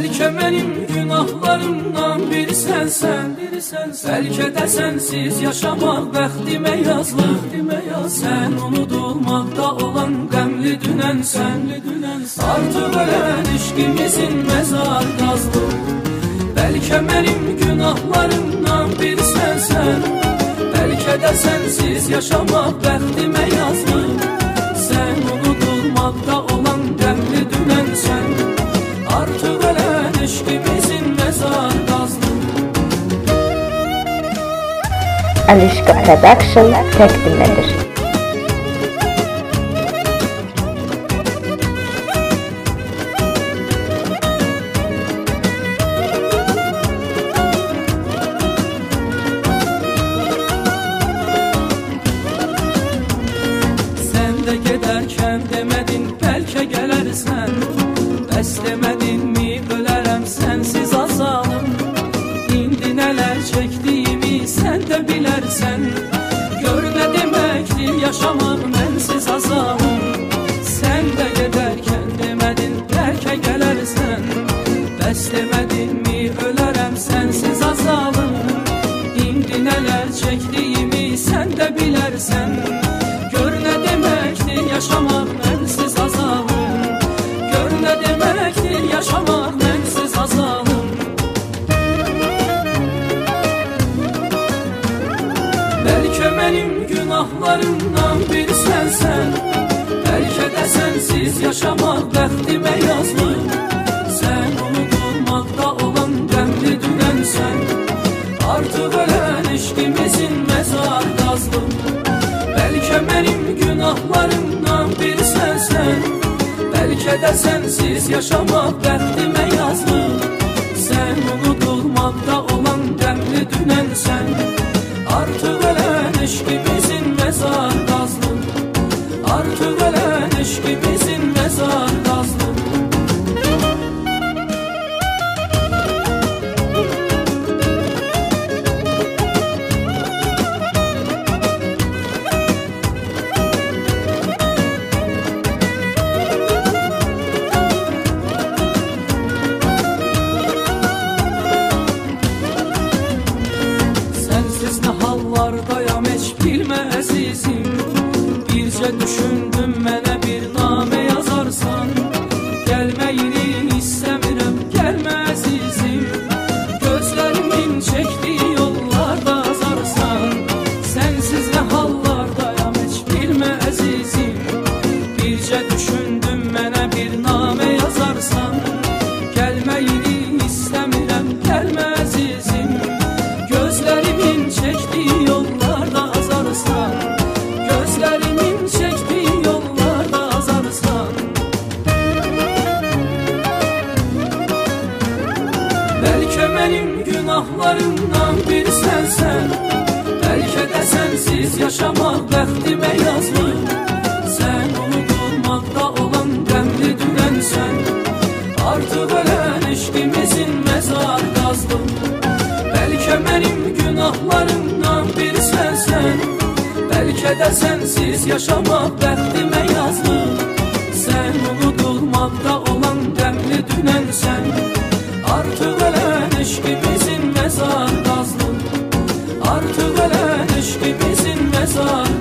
Bəlkə mənim günahlarımdan biri sənsən, bəlkə də sənsiz yaşamaq bəxtimə yazılıb. Sən unudulmaqda olan qəmli dünənsən, artıq ölən işqimizin məzar qazılıb. Bəlkə mənim günahlarımdan biri sənsən, bəlkə də sənsiz yaşamaq bəxtimə yazılıb. Sən unudulmaqda olan qəmli dünənsən, artıq ölən eşqimizin məzar qazılıb. Alişqa Production təqdim edir. Sən də gedərkən demədin bəlkə gələrsən, bəs demədinmi ölərəm sənsiz azalım. İndi nələr çəkdiyimi sən də bilərsən, gör nə deməkdir yaşamaq mənsiz azalım. Sən də gedərkən demədin bəlkə gələrsən, bəs demədinmi ölərəm sənsiz azalım. İndi nələr çəkdiyimi sən də bilərsən, gör nə deməkdir yaşamaq mənsiz azalım. Gör nə deməkdir yaşamaq mənsiz azalım. Bəlkə mənim günahlarımdan biri sənsən, bəlkə də sənsiz yaşamaq bəxtimə yazılıb. Sən unudulmaqda olan qəmli dünənsən, artıq ölən eşqimizin məzar qazılıb. Bəlkə mənim günahlarımdan biri sənsən, bəlkə də sənsiz yaşamaq bəxtimə yazılıb. Sən unudulmaqda olan qəmli dünənsən, artıq ölən eşqimizin məzar qazılıb. Artıq ölən eşqimizin məzar qazılıb. Sənsiz nə hallardayam heç bilmə əzizim, bircə düşündüm mənə bir namə yazarsan. Gəlməyini istəmirəm, gəlmə əzizim, gözlərimin çəkdiyi yollarda azarsan. Sənsiz nə hallardayam heç bilmə əzizim, bircə düşündüm mənə bir namə yazarsan. Gəlməyini istəmirəm, gəlmə əzizim, gözlərimin çəkdiyi yollarda azarsan. Gözlərimin çəkdiyi yollarda azarsan. Bəlkə mənim günahlarımdan biri sənsən, bəlkə də sənsiz yaşamaq bəxtimə yazılıb. Sən unudulmaqda olan qəmli dünənsən, artıq ölən eşqimizin məzar qazılıb. Bəlkə mənim günahlarımdan biri sənsən, bəlkə də sənsiz yaşamaq bəxtimə yazılıb. Sən unudulmaqda olan qəmli dünənsən, artıq ölən eşqimizin məzar qazılıb. Artıq ölən eşqimizin məzar